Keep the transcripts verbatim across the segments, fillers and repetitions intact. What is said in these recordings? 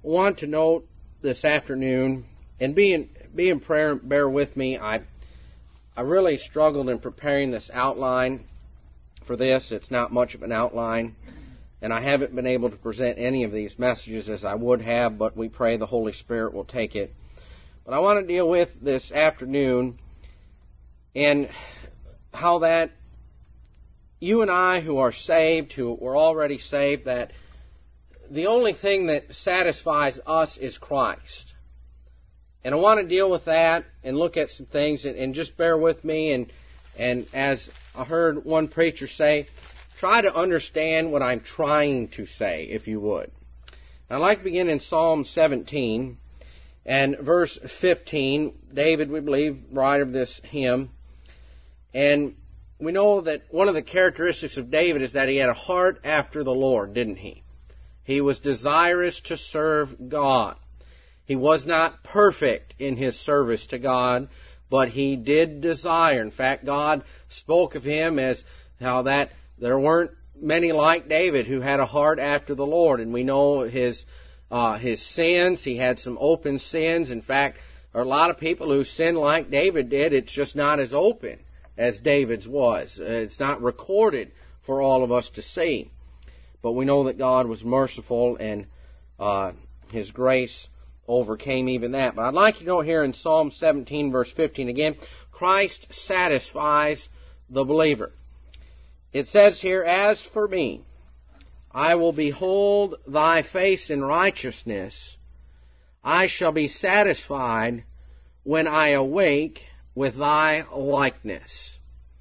want to note this afternoon, and be in, be in prayer, bear with me. I I really struggled in preparing this outline for this. It's not much of an outline, and I haven't been able to present any of these messages as I would have, but we pray the Holy Spirit will take it. But I want to deal with this afternoon and how that you and I who are saved, who were already saved, that the only thing that satisfies us is Christ. And I want to deal with that and look at some things, and, and just bear with me. And, and as I heard one preacher say, try to understand what I'm trying to say, if you would. I'd like to begin in Psalm seventeen and verse fifteen. David, we believe, writer of this hymn. And we know that one of the characteristics of David is that he had a heart after the Lord, didn't he? He was desirous to serve God. He was not perfect in his service to God, but he did desire. In fact, God spoke of him as how that there weren't many like David who had a heart after the Lord. And we know his uh, his sins. He had some open sins. In fact, there are a lot of people who sin like David did. It's just not as open as David's was. It's not recorded for all of us to see. But we know that God was merciful, and uh, His grace overcame even that. But I'd like you to note here in Psalm seventeen, verse fifteen again, Christ satisfies the believer. It says here, "As for me, I will behold thy face in righteousness. I shall be satisfied when I awake with thy likeness."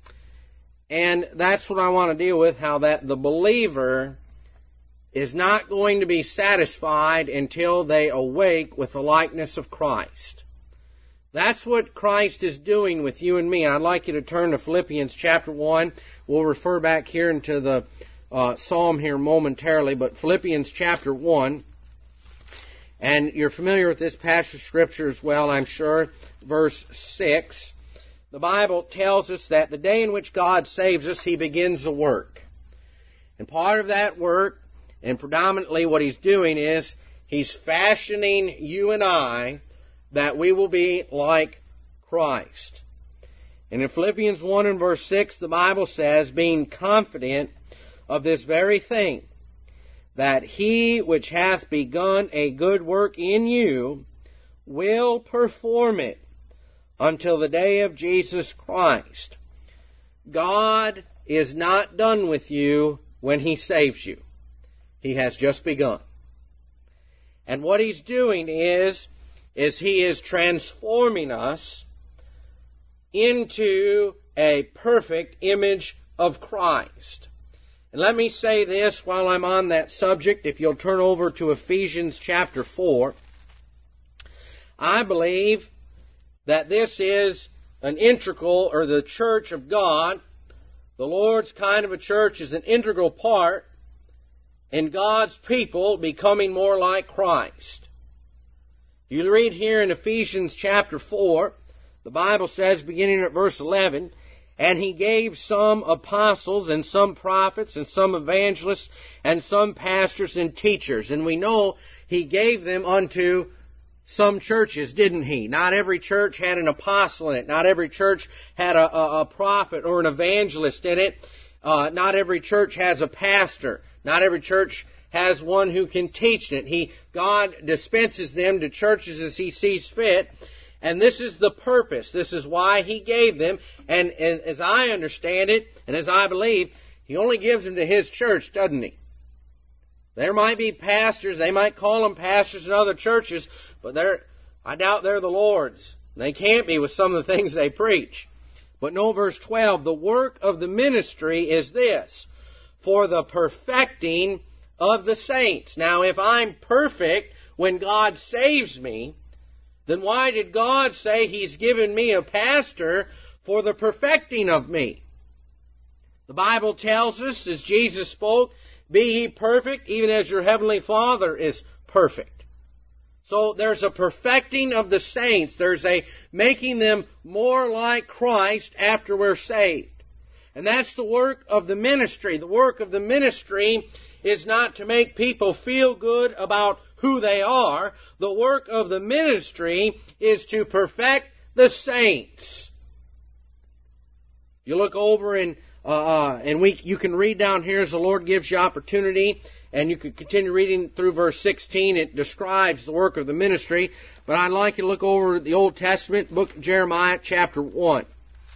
And that's what I want to deal with, how that the believer is not going to be satisfied until they awake with the likeness of Christ. That's what Christ is doing with you and me. And I'd like you to turn to Philippians chapter one. We'll refer back here into the uh, psalm here momentarily, but Philippians chapter one. And you're familiar with this passage of Scripture as well, I'm sure. Verse six. The Bible tells us that the day in which God saves us, He begins a work. And part of that work, and predominantly what He's doing, is He's fashioning you and I that we will be like Christ. And in Philippians one and verse six, the Bible says, "Being confident of this very thing, that He which hath begun a good work in you will perform it until the day of Jesus Christ." God is not done with you when He saves you. He has just begun. And what He's doing is, is He is transforming us into a perfect image of Christ. And let me say this while I'm on that subject. If you'll turn over to Ephesians chapter four, I believe that this is an integral, or the church of God, the Lord's kind of a church, is an integral part in God's people becoming more like Christ. You read here in Ephesians chapter four, the Bible says, beginning at verse eleven, "And He gave some apostles, and some prophets, and some evangelists, and some pastors and teachers." And we know He gave them unto some churches, didn't He? Not every church had an apostle in it. Not every church had a, a, a prophet or an evangelist in it. Uh, not every church has a pastor. Not every church has one who can teach it. He, God dispenses them to churches as He sees fit. And this is the purpose. This is why He gave them. And as, as I understand it, and as I believe, He only gives them to His church, doesn't He? There might be pastors, they might call them pastors in other churches, but they're, I doubt they're the Lord's. They can't be with some of the things they preach. But no, verse twelve, "The work of the ministry is this, for the perfecting of the saints." Now, if I'm perfect when God saves me, then why did God say He's given me a pastor for the perfecting of me? The Bible tells us, as Jesus spoke, "Be ye perfect, even as your heavenly Father is perfect." So there's a perfecting of the saints. There's a making them more like Christ after we're saved. And that's the work of the ministry. The work of the ministry is not to make people feel good about who they are. The work of the ministry is to perfect the saints. You look over and uh, and we you can read down here as the Lord gives you opportunity, and you can continue reading through verse sixteen. It describes the work of the ministry. But I'd like you to look over the Old Testament, book of Jeremiah, chapter one.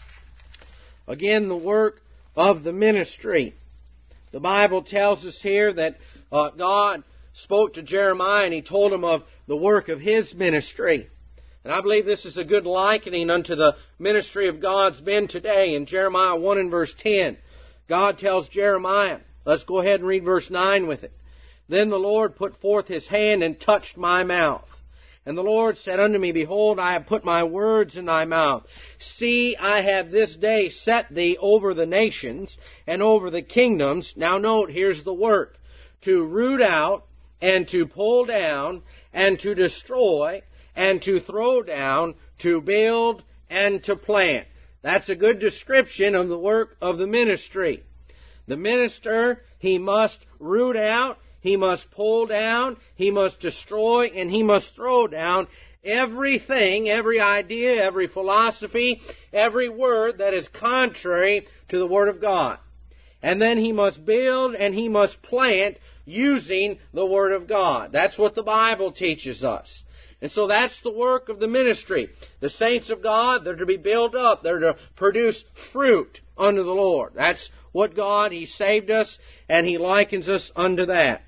Again, the work of the ministry. The Bible tells us here that uh, God spoke to Jeremiah and He told him of the work of his ministry. And I believe this is a good likening unto the ministry of God's men today. In Jeremiah one and verse ten, God tells Jeremiah, let's go ahead and read verse nine with it. Then the Lord put forth His hand and touched my mouth. And the Lord said unto me, Behold, I have put my words in thy mouth. See, I have this day set thee over the nations and over the kingdoms. Now note, here's the work. To root out and to pull down and to destroy and to throw down, to build and to plant. That's a good description of the work of the ministry. The minister, he must root out, he must pull down, he must destroy, and he must throw down everything, every idea, every philosophy, every word that is contrary to the Word of God. And then he must build and he must plant using the Word of God. That's what the Bible teaches us. And so that's the work of the ministry. The saints of God, they're to be built up. They're to produce fruit unto the Lord. That's what God, He saved us, and He likens us unto that.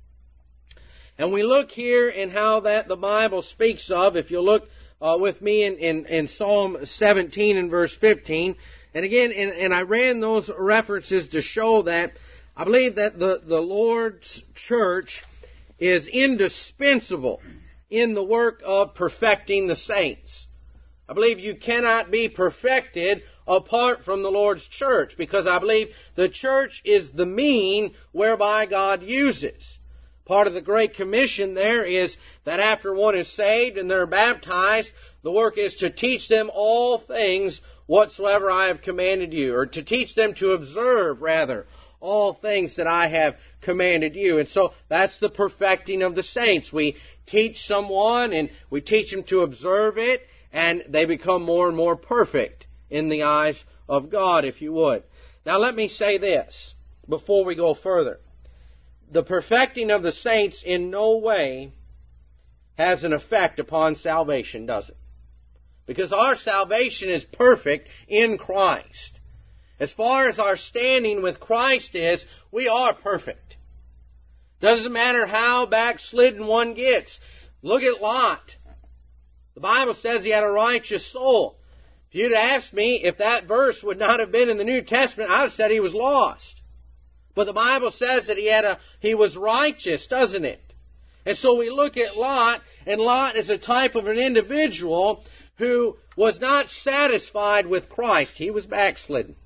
And we look here in how that the Bible speaks of, if you look uh, with me in, in, in Psalm seventeen and verse fifteen, and again, and, and I ran those references to show that I believe that the, the Lord's church is indispensable in the work of perfecting the saints. I believe you cannot be perfected apart from the Lord's church, because I believe the church is the mean whereby God uses. Part of the Great Commission there is that after one is saved and they're baptized, the work is to teach them all things whatsoever I have commanded you, or to teach them to observe, rather, all things that I have commanded you. And so that's the perfecting of the saints. We teach someone and we teach them to observe it, and they become more and more perfect in the eyes of God, if you would. Now let me say this before we go further. The perfecting of the saints in no way has an effect upon salvation, does it? Because our salvation is perfect in Christ. As far as our standing with Christ is, we are perfect. Doesn't matter how backslidden one gets. Look at Lot. The Bible says he had a righteous soul. If you'd asked me if that verse would not have been in the New Testament, I'd have said he was lost. But the Bible says that he had a he was righteous, doesn't it? And so we look at Lot, and Lot is a type of an individual who was not satisfied with Christ. He was backslidden.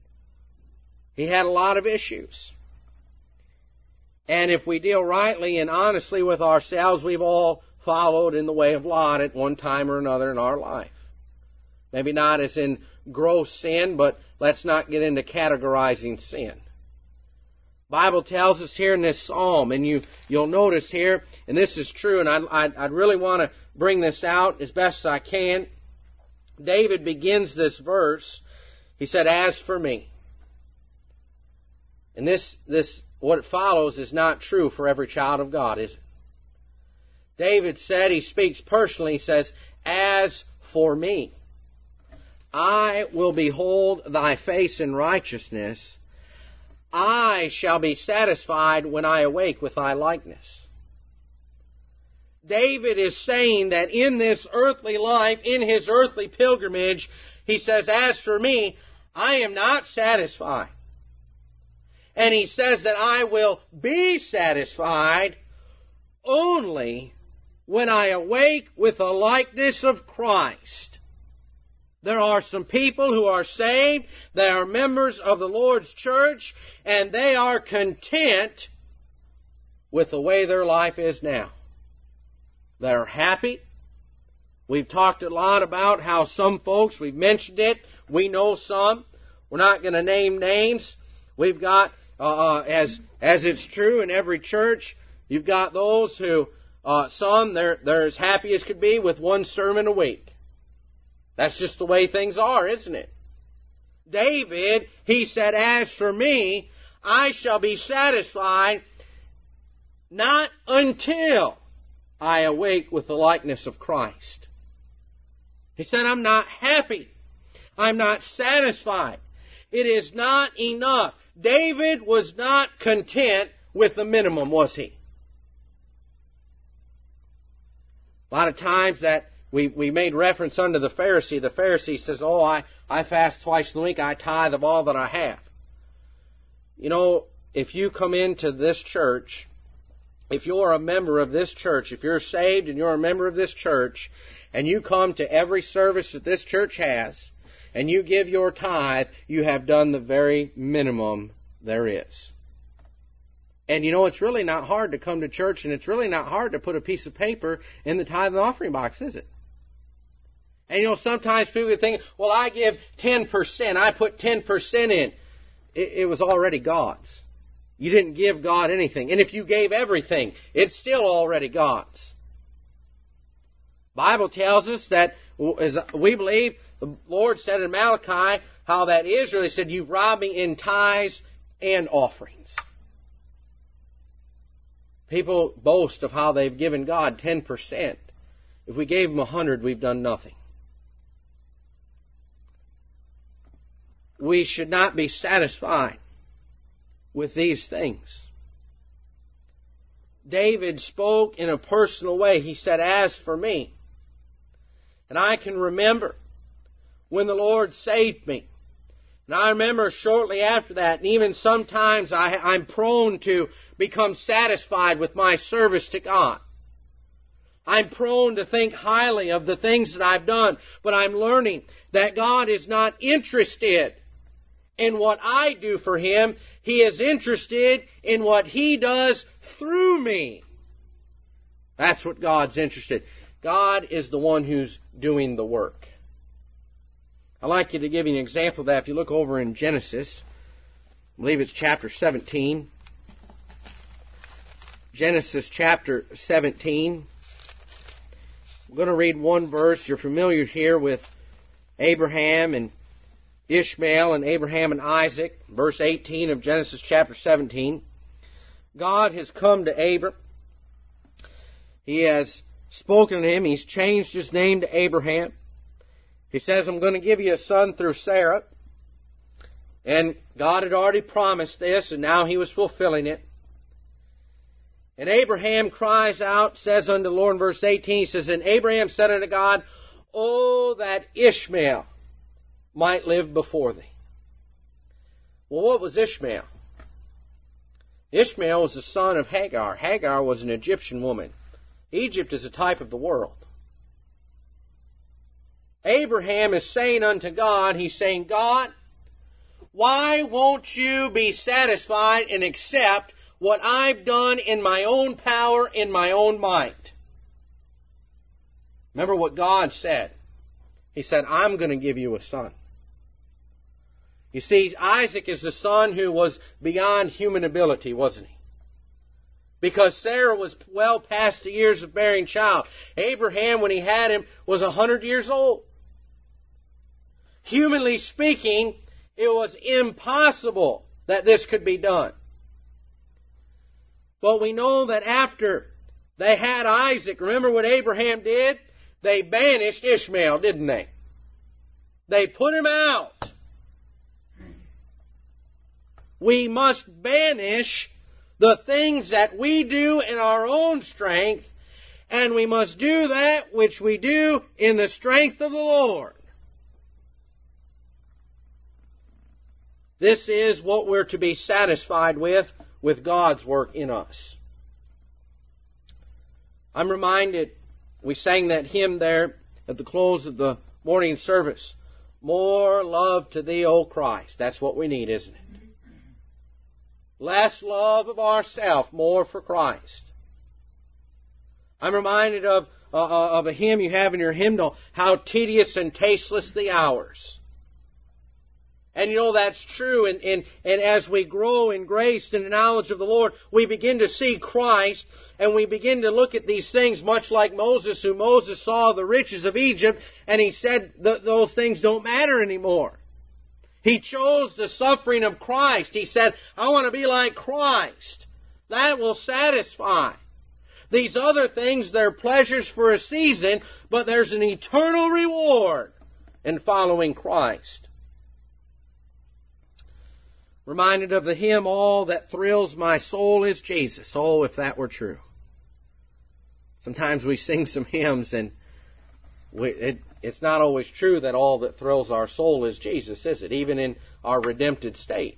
He had a lot of issues. And if we deal rightly and honestly with ourselves, we've all followed in the way of Lot at one time or another in our life. Maybe not as in gross sin, but let's not get into categorizing sin. The Bible tells us here in this psalm, and you, you'll notice here, and this is true, and I, I, I'd really want to bring this out as best as I can. David begins this verse. He said, "As for me." And this, this, what it follows is not true for every child of God, is it? David said, he speaks personally, he says, "As for me, I will behold thy face in righteousness. I shall be satisfied when I awake with thy likeness." David is saying that in this earthly life, in his earthly pilgrimage, he says, "As for me, I am not satisfied." And he says that I will be satisfied only when I awake with the likeness of Christ. There are some people who are saved, they are members of the Lord's church, and they are content with the way their life is now. They're happy. We've talked a lot about how some folks, we've mentioned it, we know some. We're not going to name names. We've got, uh, as as it's true in every church, you've got those who Uh, some, they're, they're as happy as could be with one sermon a week. That's just the way things are, isn't it? David, he said, as for me, I shall be satisfied not until I awake with the likeness of Christ. He said, I'm not happy. I'm not satisfied. It is not enough. David was not content with the minimum, was he? A lot of times that we, we made reference unto the Pharisee. The Pharisee says, oh, I, I fast twice in a week. I tithe of all that I have. You know, if you come into this church, if you're a member of this church, if you're saved and you're a member of this church, and you come to every service that this church has, and you give your tithe, you have done the very minimum there is. And you know, it's really not hard to come to church, and it's really not hard to put a piece of paper in the tithe and offering box, is it? And you know, sometimes people think, well, I give ten percent. I put ten percent in. It, it was already God's. You didn't give God anything. And if you gave everything, it's still already God's. The Bible tells us that, as we believe, the Lord said in Malachi, how that Israel, He said, you've robbed me in tithes and offerings. People boast of how they've given God ten percent. If we gave Him a hundred, we've done nothing. We should not be satisfied with these things. David spoke in a personal way. He said, as for me. And I can remember when the Lord saved me. And I remember shortly after that, and even sometimes I, I'm prone to become satisfied with my service to God. I'm prone to think highly of the things that I've done, but I'm learning that God is not interested in what I do for Him. He is interested in what He does through me. That's what God's interested in. God is the one who's doing the work. I'd like you to give you an example of that. If you look over in Genesis, I believe it's chapter seventeen. Genesis chapter seventeen. I'm going to read one verse. You're familiar here with Abraham and Ishmael and Abraham and Isaac. Verse eighteen of Genesis chapter seventeen. God has come to Abram. He has spoken to him. He's changed his name to Abraham. He says, I'm going to give you a son through Sarah. And God had already promised this, and now He was fulfilling it. And Abraham cries out, says unto the Lord in verse eighteen, he says, and Abraham said unto God, oh, that Ishmael might live before Thee. Well, what was Ishmael? Ishmael was the son of Hagar. Hagar was an Egyptian woman. Egypt is a type of the world. Abraham is saying unto God, he's saying, God, why won't You be satisfied and accept what I've done in my own power, in my own might? Remember what God said. He said, I'm going to give you a son. You see, Isaac is the son who was beyond human ability, wasn't he? Because Sarah was well past the years of bearing child. Abraham, when he had him, was a hundred years old. Humanly speaking, it was impossible that this could be done. But we know that after they had Isaac, remember what Abraham did? They banished Ishmael, didn't they? They put him out. We must banish the things that we do in our own strength, and we must do that which we do in the strength of the Lord. This is what we're to be satisfied with, with God's work in us. I'm reminded, we sang that hymn there at the close of the morning service. More love to Thee, O Christ. That's what we need, isn't it? Less love of ourself, more for Christ. I'm reminded of, uh, of a hymn you have in your hymnal, how tedious and tasteless the hours. And you know that's true. And, and, and as we grow in grace and the knowledge of the Lord, we begin to see Christ, and we begin to look at these things much like Moses, who Moses saw the riches of Egypt, and he said th- those things don't matter anymore. He chose the suffering of Christ. He said, I want to be like Christ. That will satisfy. These other things, they're pleasures for a season, but there's an eternal reward in following Christ. Reminded of the hymn, all that thrills my soul is Jesus. Oh, if that were true. Sometimes we sing some hymns and we, it, it's not always true that all that thrills our soul is Jesus, is it? Even in our redempted state.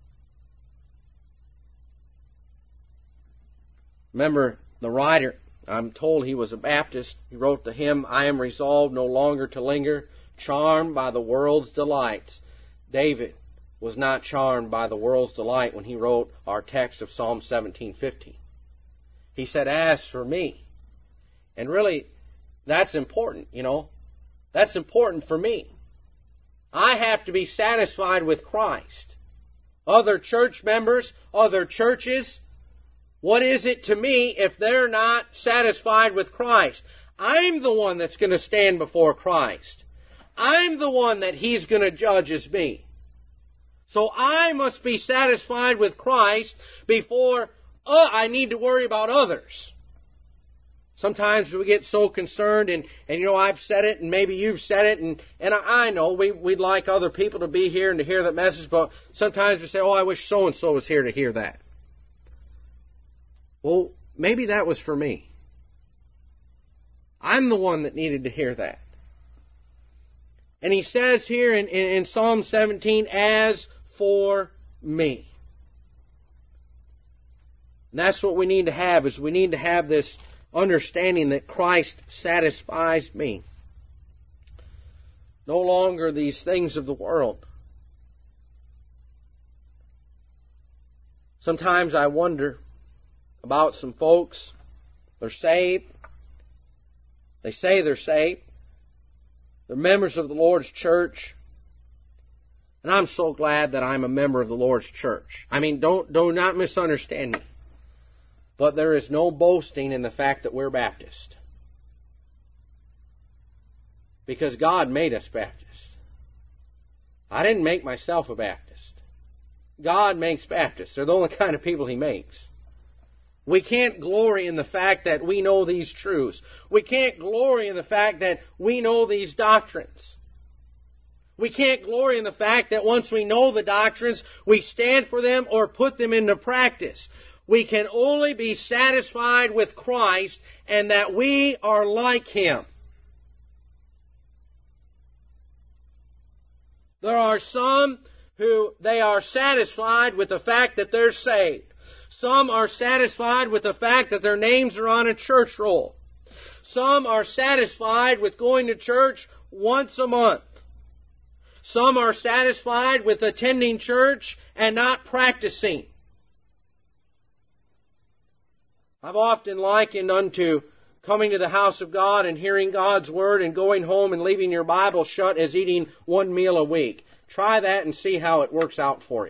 Remember the writer, I'm told he was a Baptist. He wrote the hymn, I am resolved no longer to linger, charmed by the world's delights. David was not charmed by the world's delight when he wrote our text of Psalm seventeen fifty. He said, as for me. And really, that's important, you know. That's important for me. I have to be satisfied with Christ. Other church members, other churches, what is it to me if they're not satisfied with Christ? I'm the one that's going to stand before Christ. I'm the one that He's going to judge as me. So I must be satisfied with Christ before uh, I need to worry about others. Sometimes we get so concerned, and, and you know, I've said it, and maybe you've said it, and, and I know we, we'd like other people to be here and to hear that message, but sometimes we say, oh, I wish so-and-so was here to hear that. Well, maybe that was for me. I'm the one that needed to hear that. And he says here in, in, in Psalm seventeen, as for me. And that's what we need to have, is we need to have this understanding that Christ satisfies me. No longer these things of the world. Sometimes I wonder about some folks. They're saved. They say they're saved. They're members of the Lord's church. And I'm so glad that I'm a member of the Lord's church. I mean, don't, do not misunderstand me. But there is no boasting in the fact that we're Baptist. Because God made us Baptist. I didn't make myself a Baptist. God makes Baptists. They're the only kind of people He makes. We can't glory in the fact that we know these truths. We can't glory in the fact that we know these doctrines. We can't glory in the fact that once we know the doctrines, we stand for them or put them into practice. We can only be satisfied with Christ and that we are like Him. There are some who they are satisfied with the fact that they're saved. Some are satisfied with the fact that their names are on a church roll. Some are satisfied with going to church once a month. Some are satisfied with attending church and not practicing. I've often likened unto coming to the house of God and hearing God's Word and going home and leaving your Bible shut as eating one meal a week. Try that and see how it works out for you.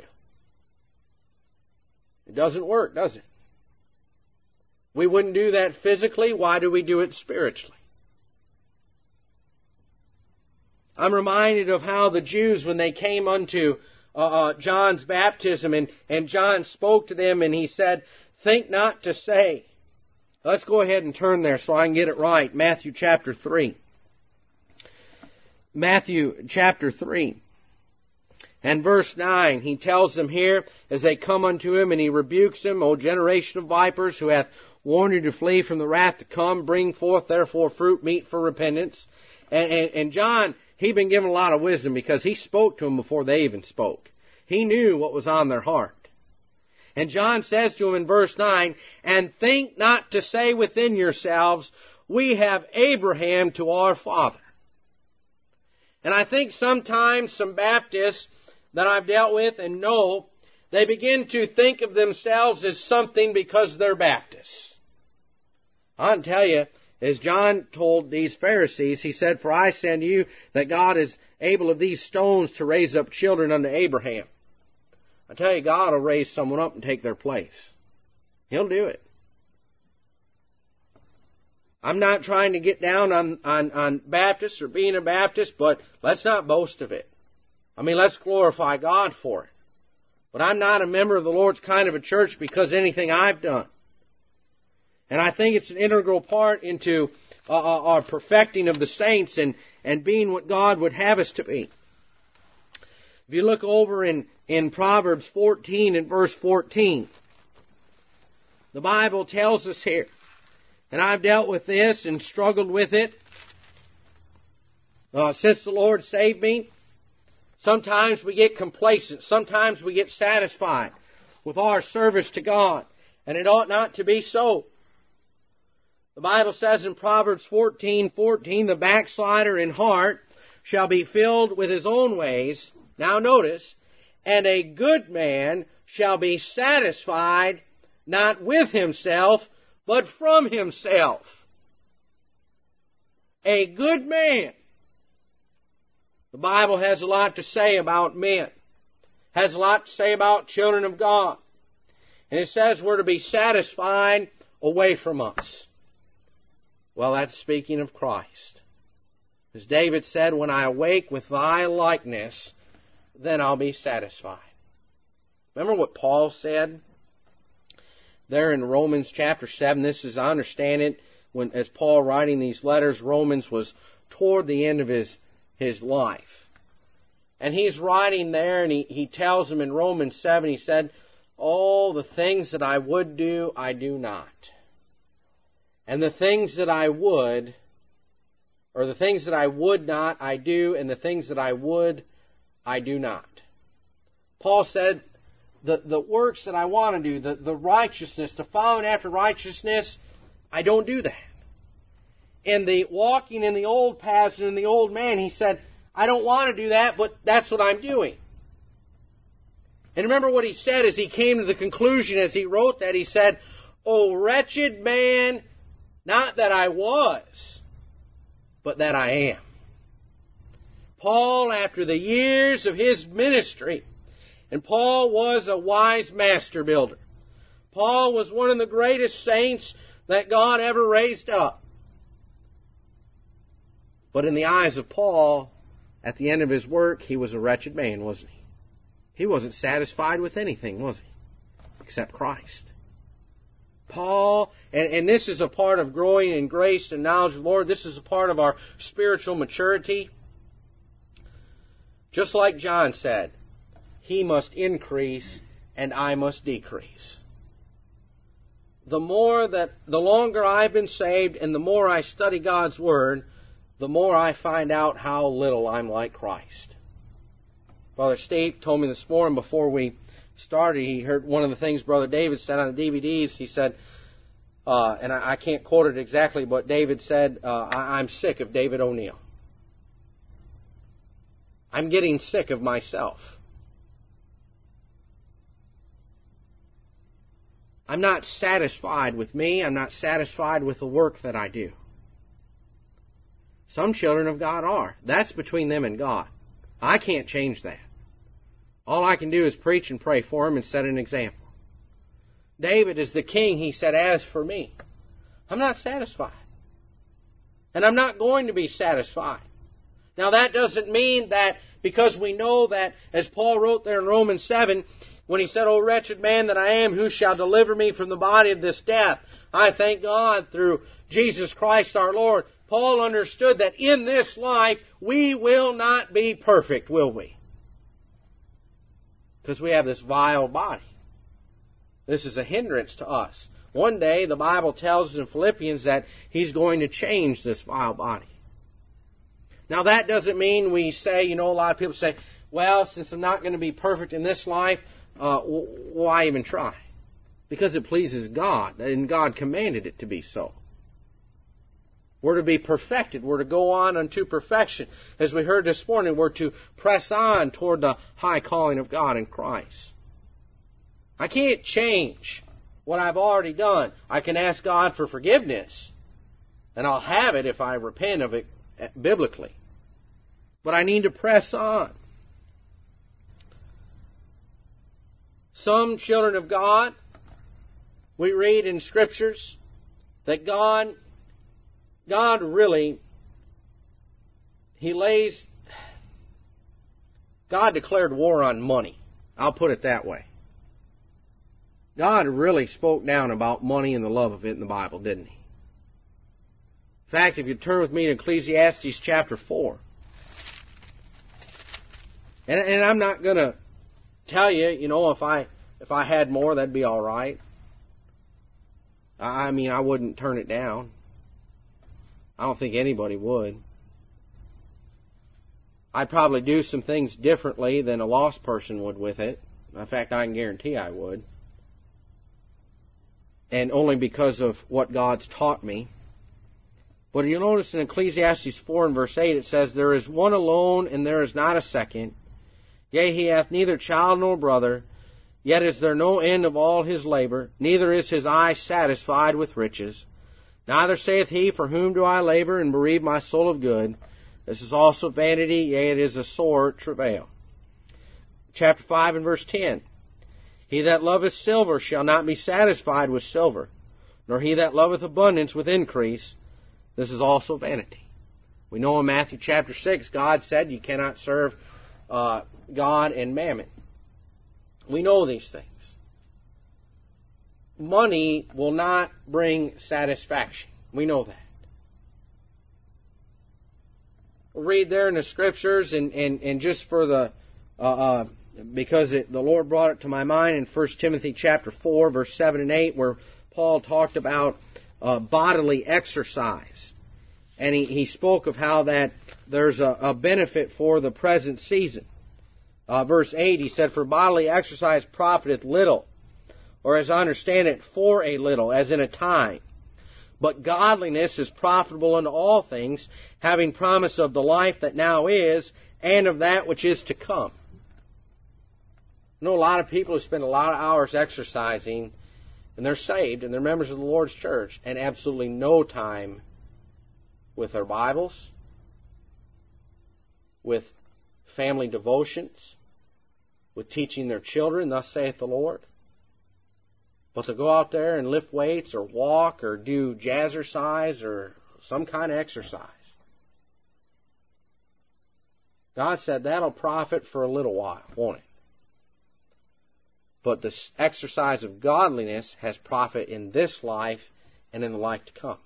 It doesn't work, does it? We wouldn't do that physically. Why do we do it spiritually? I'm reminded of how the Jews, when they came unto uh, uh, John's baptism, and, and John spoke to them, and he said, think not to say. Let's go ahead and turn there so I can get it right. Matthew chapter three. Matthew chapter three. And verse nine, he tells them here, as they come unto him, and he rebukes them, O generation of vipers, who hath warned you to flee from the wrath to come, bring forth therefore fruit meet for repentance. And, and, and John, he'd been given a lot of wisdom because he spoke to them before they even spoke. He knew what was on their heart. And John says to them in verse nine, and think not to say within yourselves, we have Abraham to our father. And I think sometimes some Baptists that I've dealt with and know, they begin to think of themselves as something because they're Baptists. I can tell you, as John told these Pharisees, he said, "For I say unto you that God is able of these stones to raise up children unto Abraham." I tell you, God will raise someone up and take their place. He'll do it. I'm not trying to get down on, on, on Baptists or being a Baptist, but let's not boast of it. I mean, let's glorify God for it. But I'm not a member of the Lord's kind of a church because of anything I've done. And I think it's an integral part into uh, our perfecting of the saints and, and being what God would have us to be. If you look over in, in Proverbs fourteen and verse fourteen, the Bible tells us here, and I've dealt with this and struggled with it uh, since the Lord saved me. Sometimes we get complacent. Sometimes we get satisfied with our service to God. And it ought not to be so. The Bible says in Proverbs fourteen fourteen, "The backslider in heart shall be filled with his own ways." Now notice, "And a good man shall be satisfied not with himself, but from himself." A good man. The Bible has a lot to say about men. Has a lot to say about children of God. And it says we're to be satisfied away from us. Well, that's speaking of Christ. As David said, "When I awake with thy likeness, then I'll be satisfied." Remember what Paul said there in Romans chapter seven? This is, I understand it, when as Paul writing these letters, Romans was toward the end of his, his life. And he's writing there, and he, he tells them in Romans seven, he said, "Oh, the things that I would do, I do not. And the things that I would, or the things that I would not, I do, and the things that I would, I do not." Paul said, the, the works that I want to do, the, the righteousness, the following after righteousness, I don't do that. And the walking in the old paths and in the old man, he said, I don't want to do that, but that's what I'm doing. And remember what he said as he came to the conclusion, as he wrote that, he said, "O wretched man, not that I was, but that I am." Paul, after the years of his ministry, and Paul was a wise master builder. Paul was one of the greatest saints that God ever raised up. But in the eyes of Paul, at the end of his work, he was a wretched man, wasn't he? He wasn't satisfied with anything, was he? Except Christ. Paul, and, and this is a part of growing in grace and knowledge of the Lord. This is a part of our spiritual maturity. Just like John said, he must increase and I must decrease. The more that, the longer I've been saved and the more I study God's Word, the more I find out how little I'm like Christ. Father Steve told me this morning before we started, he heard one of the things Brother David said on the D V Ds. He said, uh, and I, I can't quote it exactly, but David said, uh, I, I'm sick of David O'Neill. I'm getting sick of myself. I'm not satisfied with me. I'm not satisfied with the work that I do. Some children of God are. That's between them and God. I can't change that. All I can do is preach and pray for them and set an example. David is the king. He said, "As for me, I'm not satisfied. And I'm not going to be satisfied." Now that doesn't mean that because we know that, as Paul wrote there in Romans seven, when he said, "O wretched man that I am, who shall deliver me from the body of this death? I thank God through Jesus Christ our Lord." Paul understood that in this life we will not be perfect, will we? Because we have this vile body. This is a hindrance to us. One day, the Bible tells us in Philippians that He's going to change this vile body. Now, that doesn't mean we say, you know, a lot of people say, well, since I'm not going to be perfect in this life, uh, why even try? Because it pleases God, and God commanded it to be so. We're to be perfected. We're to go on unto perfection. As we heard this morning, we're to press on toward the high calling of God in Christ. I can't change what I've already done. I can ask God for forgiveness. And I'll have it if I repent of it biblically. But I need to press on. Some children of God, we read in Scriptures that God, God really, He lays, God declared war on money. I'll put it that way. God really spoke down about money and the love of it in the Bible, didn't He? In fact, if you turn with me to Ecclesiastes chapter four, and, and I'm not going to tell you, you know, if I if I had more, that'd be all right. I mean, I wouldn't turn it down. I don't think anybody would. I'd probably do some things differently than a lost person would with it. In fact, I can guarantee I would. And only because of what God's taught me. But you'll notice in Ecclesiastes four and verse eight, it says, "There is one alone, and there is not a second. Yea, he hath neither child nor brother. Yet is there no end of all his labor. Neither is his eye satisfied with riches. Neither saith he, For whom do I labor, and bereave my soul of good? This is also vanity, yea, it is a sore travail." Chapter five and verse ten. "He that loveth silver shall not be satisfied with silver, nor he that loveth abundance with increase. This is also vanity." We know in Matthew chapter six, God said you cannot serve uh, God and mammon. We know these things. Money will not bring satisfaction. We know that. We'll read there in the Scriptures, and, and, and just for the, uh, uh, because it, the Lord brought it to my mind in First Timothy chapter four, verse seven and eight, where Paul talked about uh, bodily exercise. And he, he spoke of how that there's a, a benefit for the present season. Uh, verse eight, he said, "For bodily exercise profiteth little, or as I understand it, for a little, as in a time. But godliness is profitable unto all things, having promise of the life that now is, and of that which is to come." I know a lot of people who spend a lot of hours exercising, and they're saved, and they're members of the Lord's church, and absolutely no time with their Bibles, with family devotions, with teaching their children, "Thus saith the Lord." But to go out there and lift weights or walk or do jazzercise or some kind of exercise. God said that'll profit for a little while, won't it? But the exercise of godliness has profit in this life and in the life to come.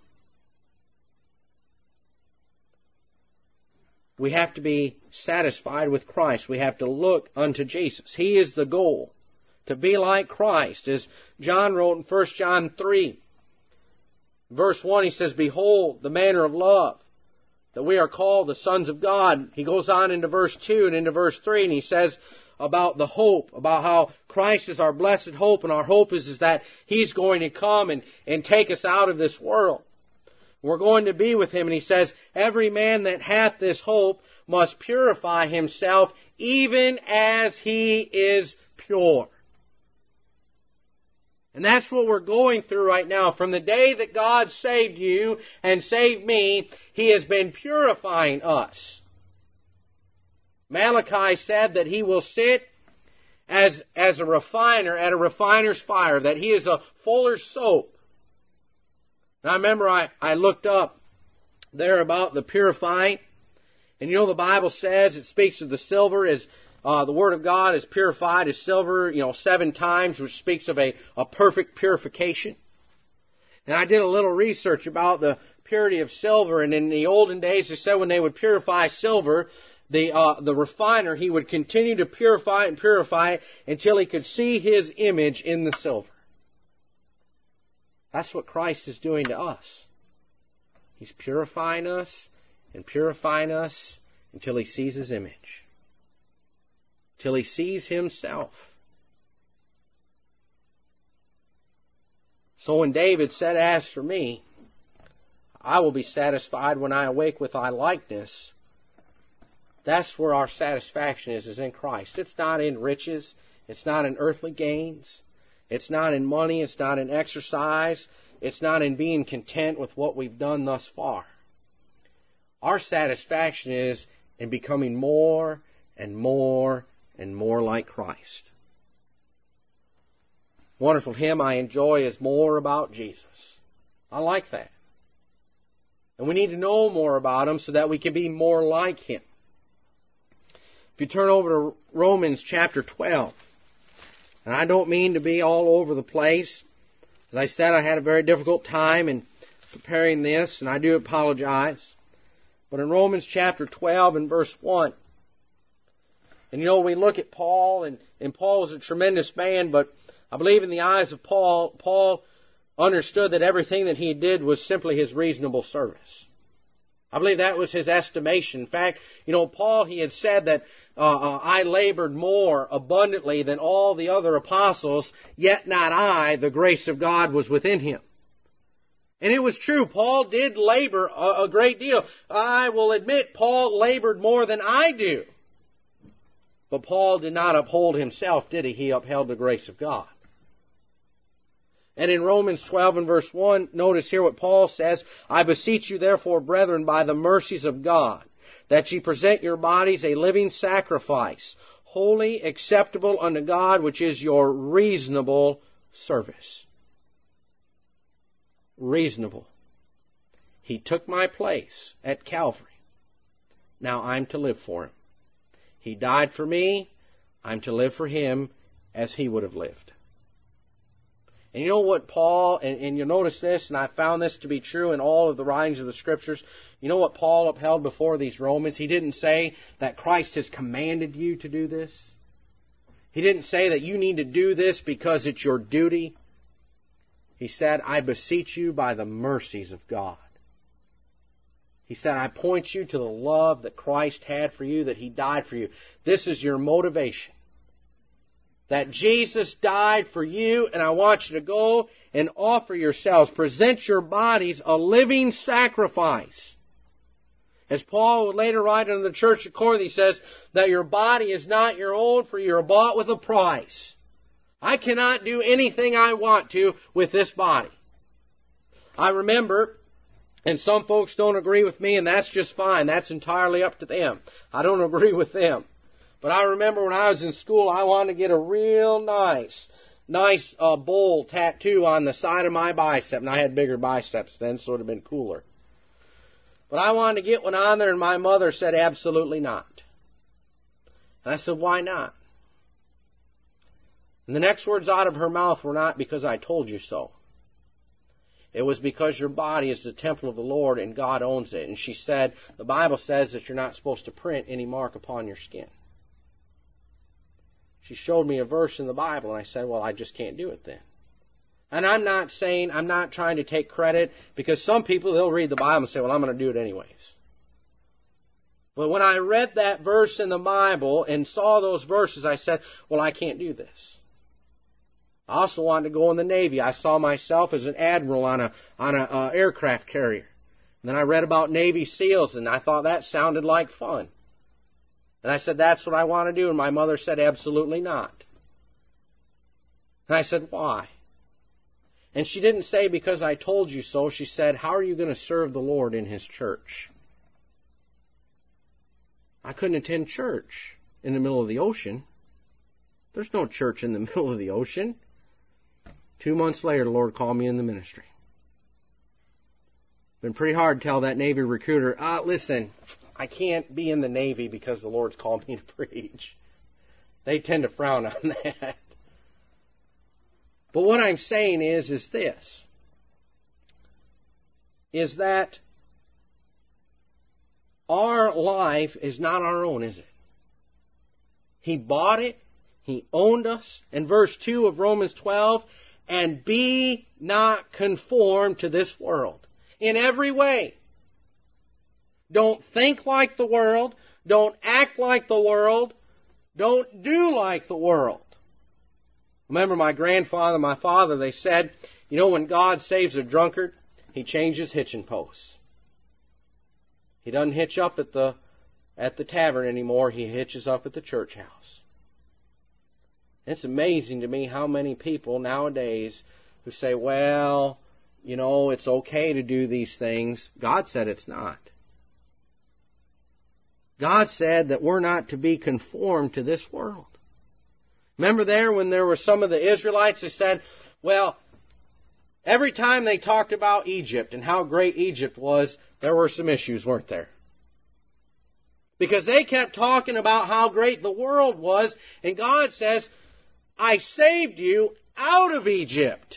We have to be satisfied with Christ. We have to look unto Jesus. He is the goal. To be like Christ. As John wrote in First John three, verse one, he says, "Behold the manner of love, that we are called the sons of God." He goes on into verse two and into verse three, and he says about the hope, about how Christ is our blessed hope, and our hope is, is that He's going to come and, and take us out of this world. We're going to be with Him, and he says, "Every man that hath this hope must purify himself, even as he is pure." And that's what we're going through right now. From the day that God saved you and saved me, He has been purifying us. Malachi said that He will sit as, as a refiner at a refiner's fire, that He is a fuller's soap. Now I remember I, I looked up there about the purifying. And you know the Bible says, it speaks of the silver as uh, the Word of God is purified as silver, you know, seven times, which speaks of a, a perfect purification. And I did a little research about the purity of silver, and in the olden days they said when they would purify silver, the uh, the refiner, he would continue to purify it and purify it until he could see his image in the silver. That's what Christ is doing to us. He's purifying us and purifying us until He sees His image. Till He sees Himself. So when David said, "As for me, I will be satisfied when I awake with Thy likeness," that's where our satisfaction is, is in Christ. It's not in riches. It's not in earthly gains. It's not in money. It's not in exercise. it's not in being content with what we've done thus far. Our satisfaction is in becoming more and more and more like Christ. Wonderful hymn I enjoy is More About Jesus. I like that. And we need to know more about Him so that we can be more like Him. If you turn over to Romans chapter twelve, and I don't mean to be all over the place. As I said, I had a very difficult time in preparing this, and I do apologize. But in Romans chapter twelve and verse one, and you know, we look at Paul, and, and Paul was a tremendous man, but I believe in the eyes of Paul, Paul understood that everything that he did was simply his reasonable service. I believe that was his estimation. In fact, you know, Paul, he had said that uh, uh, I labored more abundantly than all the other apostles, yet not I, the grace of God was within him. And it was true. Paul did labor a, a great deal. I will admit Paul labored more than I do. But Paul did not uphold himself, did he? He upheld the grace of God. And in Romans twelve and verse one, notice here what Paul says, I beseech you therefore, brethren, by the mercies of God, that ye present your bodies a living sacrifice, holy, acceptable unto God, which is your reasonable service. Reasonable. He took my place at Calvary. Now I'm to live for Him. He died for me. I'm to live for Him as He would have lived. And you know what Paul, and, and you'll notice this, and I found this to be true in all of the writings of the Scriptures. You know what Paul upheld before these Romans? He didn't say that Christ has commanded you to do this. He didn't say that you need to do this because it's your duty. He said, I beseech you by the mercies of God. He said, I point you to the love that Christ had for you, that He died for you. This is your motivation. That Jesus died for you, and I want you to go and offer yourselves. Present your bodies a living sacrifice. As Paul would later write in the church of Corinth, he says that your body is not your own, for you are bought with a price. I cannot do anything I want to with this body. I remember, and some folks don't agree with me, and that's just fine. That's entirely up to them. I don't agree with them. But I remember when I was in school, I wanted to get a real nice, nice uh, bowl tattoo on the side of my bicep. And I had bigger biceps then, so it would have been cooler. But I wanted to get one on there, and my mother said absolutely not. And I said, why not? And the next words out of her mouth were not because I told you so. It was because your body is the temple of the Lord and God owns it. And she said, the Bible says that you're not supposed to print any mark upon your skin. She showed me a verse in the Bible, and I said, well, I just can't do it then. And I'm not saying, I'm not trying to take credit, because some people, they'll read the Bible and say, well, I'm going to do it anyways. But when I read that verse in the Bible and saw those verses, I said, well, I can't do this. I also wanted to go in the Navy. I saw myself as an admiral on a on a uh, aircraft carrier. And then I read about Navy SEALs, and I thought that sounded like fun. And I said, that's what I want to do. And my mother said, absolutely not. And I said, why? And she didn't say, because I told you so. She said, how are you going to serve the Lord in His church? I couldn't attend church in the middle of the ocean. There's no church in the middle of the ocean. Two months later, the Lord called me in the ministry. Been pretty hard to tell that Navy recruiter, ah, listen, I can't be in the Navy because the Lord's called me to preach. They tend to frown on that. But what I'm saying is, is this. Is that our life is not our own, is it? He bought it. He owned us. In verse two of Romans twelve, and be not conformed to this world. In every way. Don't think like the world. Don't act like the world. Don't do like the world. Remember my grandfather, my father, they said, you know, when God saves a drunkard, He changes hitching posts. He doesn't hitch up at the at the tavern anymore. He hitches up at the church house. It's amazing to me how many people nowadays who say, well, you know, it's okay to do these things. God said it's not. God said that we're not to be conformed to this world. Remember there when there were some of the Israelites that said, well, every time they talked about Egypt and how great Egypt was, there were some issues, weren't there? Because they kept talking about how great the world was, and God says, I saved you out of Egypt.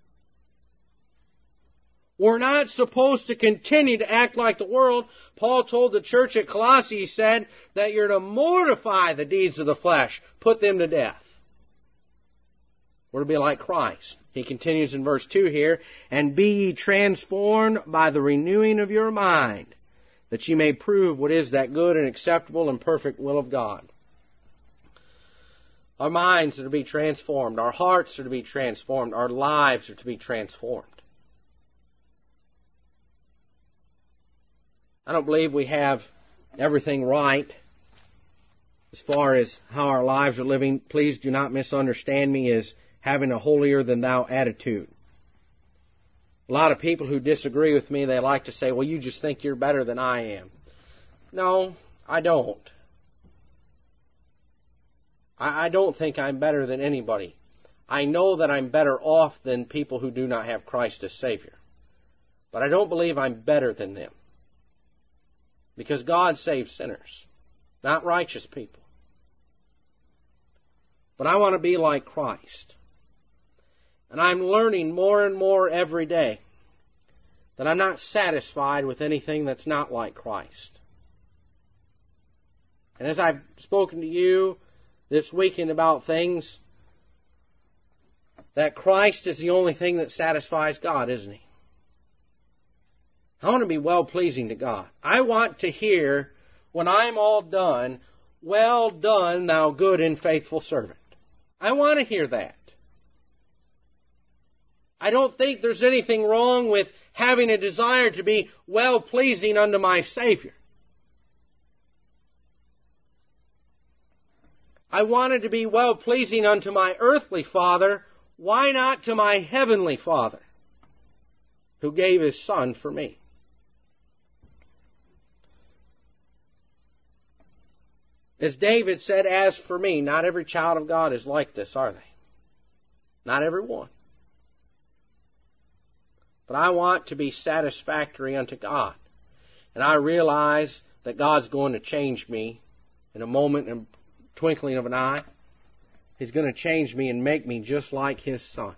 We're not supposed to continue to act like the world. Paul told the church at Colossae, he said, that you're to mortify the deeds of the flesh, put them to death. We're to be like Christ. He continues in verse two here, and be ye transformed by the renewing of your mind, that ye may prove what is that good and acceptable and perfect will of God. Our minds are to be transformed. Our hearts are to be transformed. Our lives are to be transformed. I don't believe we have everything right as far as how our lives are living. Please do not misunderstand me as having a holier-than-thou attitude. A lot of people who disagree with me, they like to say, well, you just think you're better than I am. No, I don't. I, I don't think I'm better than anybody. I know that I'm better off than people who do not have Christ as Savior. But I don't believe I'm better than them. Because God saves sinners, not righteous people. But I want to be like Christ. And I'm learning more and more every day that I'm not satisfied with anything that's not like Christ. And as I've spoken to you this weekend about things, that Christ is the only thing that satisfies God, isn't He? I want to be well-pleasing to God. I want to hear, when I'm all done, well done, thou good and faithful servant. I want to hear that. I don't think there's anything wrong with having a desire to be well-pleasing unto my Savior. I wanted to be well-pleasing unto my earthly Father. Why not to my heavenly Father, who gave His Son for me? As David said, as for me, not every child of God is like this, are they? Not every one. But I want to be satisfactory unto God. And I realize that God's going to change me in a moment, in a twinkling of an eye. He's going to change me and make me just like His Son.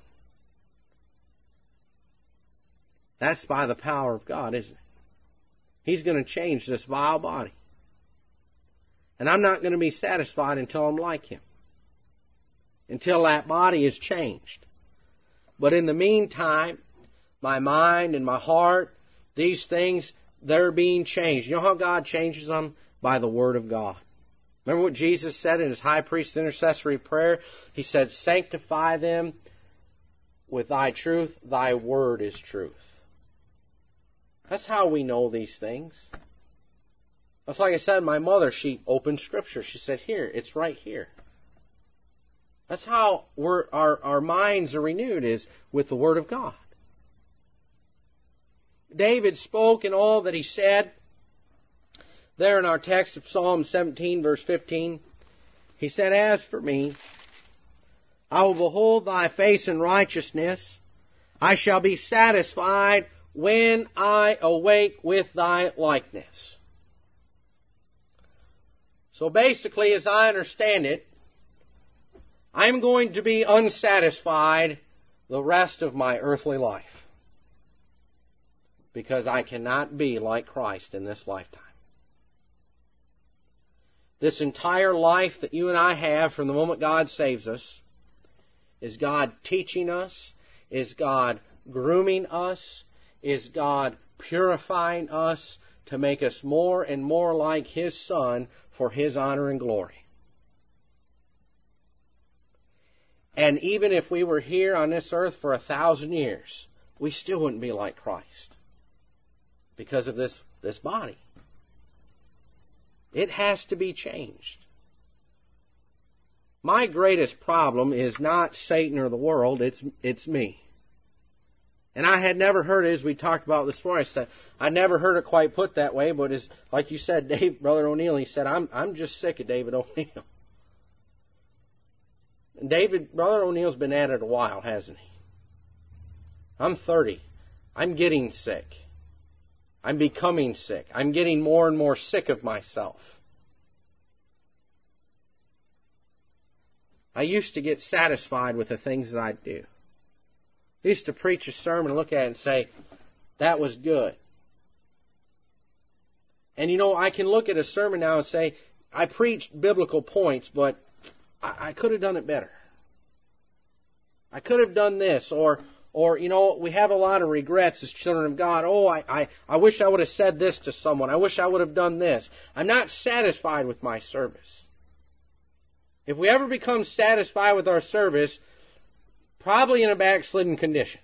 That's by the power of God, isn't it? He's going to change this vile body. And I'm not going to be satisfied until I'm like Him. Until that body is changed. But in the meantime, my mind and my heart, these things, they're being changed. You know how God changes them? By the Word of God. Remember what Jesus said in His high priest intercessory prayer? He said, sanctify them with Thy truth. Thy Word is truth. That's how we know these things. That's like I said, my mother, she opened Scripture. She said, here, it's right here. That's how we're, our, our minds are renewed, is with the Word of God. David spoke in all that he said. There in our text of Psalm seventeen, verse fifteen, he said, as for me, I will behold Thy face in righteousness. I shall be satisfied when I awake with Thy likeness. So basically, as I understand it, I'm going to be unsatisfied the rest of my earthly life. Because I cannot be like Christ in this lifetime. This entire life that you and I have from the moment God saves us is God teaching us, is God grooming us, is God purifying us to make us more and more like His Son for His honor and glory. And even if we were here on this earth for a thousand years, we still wouldn't be like Christ because of this, this body. It has to be changed. My greatest problem is not Satan or the world, it's, it's me. And I had never heard it, as we talked about this morning. I said, I never heard it quite put that way, but as, like you said, Dave, Brother O'Neill, he said, I'm, I'm just sick of David O'Neill. And David, Brother O'Neill's been at it a while, hasn't he? I'm thirty. I'm getting sick. I'm becoming sick. I'm getting more and more sick of myself. I used to get satisfied with the things that I do. I used to preach a sermon and look at it and say, that was good. And you know, I can look at a sermon now and say, I preached biblical points, but I, I could have done it better. I could have done this, or, or you know, we have a lot of regrets as children of God. Oh, I, I, I wish I would have said this to someone. I wish I would have done this. I'm not satisfied with my service. If we ever become satisfied with our service, probably in a backslidden condition.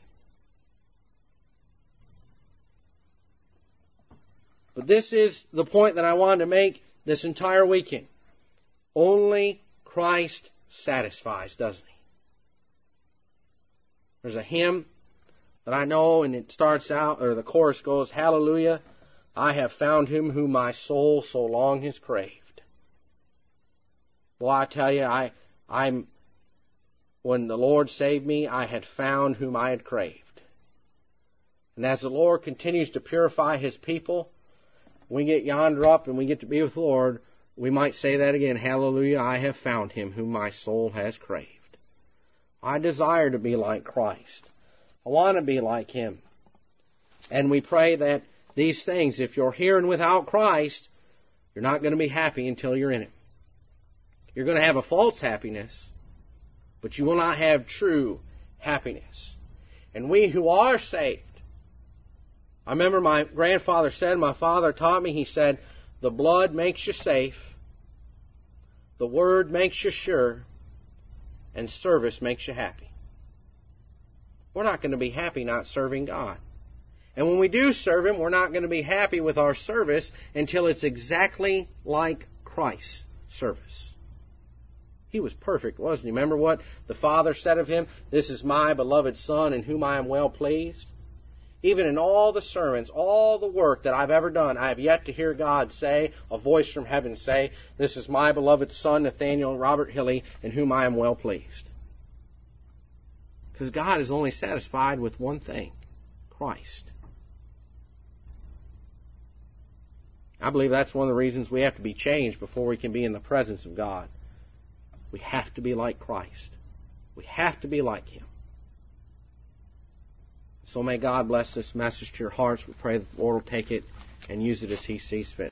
But this is the point that I wanted to make this entire weekend. Only Christ satisfies, doesn't He? There's a hymn that I know, and it starts out, or the chorus goes, Hallelujah, I have found Him whom my soul so long has craved. Well, I tell you, I, I'm, when the Lord saved me, I had found whom I had craved. And as the Lord continues to purify His people, we get yonder up and we get to be with the Lord, we might say that again, Hallelujah, I have found Him whom my soul has craved. I desire to be like Christ. I want to be like Him. And we pray that these things, if you're here and without Christ, you're not going to be happy until you're in Him. You're going to have a false happiness, but you will not have true happiness. And we who are saved, I remember my grandfather said, my father taught me, he said, the blood makes you safe, the Word makes you sure, and service makes you happy. We're not going to be happy not serving God. And when we do serve Him, we're not going to be happy with our service until it's exactly like Christ's service. He was perfect, wasn't He? Remember what the Father said of Him? This is my beloved Son in whom I am well pleased. Even in all the sermons, all the work that I've ever done, I have yet to hear God say, a voice from heaven say, this is my beloved Son, Nathaniel Robert Hilly, in whom I am well pleased. Because God is only satisfied with one thing, Christ. I believe that's one of the reasons we have to be changed before we can be in the presence of God. We have to be like Christ. We have to be like Him. So may God bless this message to your hearts. We pray that the Lord will take it and use it as He sees fit.